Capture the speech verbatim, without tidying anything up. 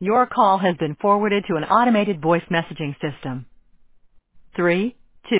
Your call has been forwarded to an automated voice messaging system. Three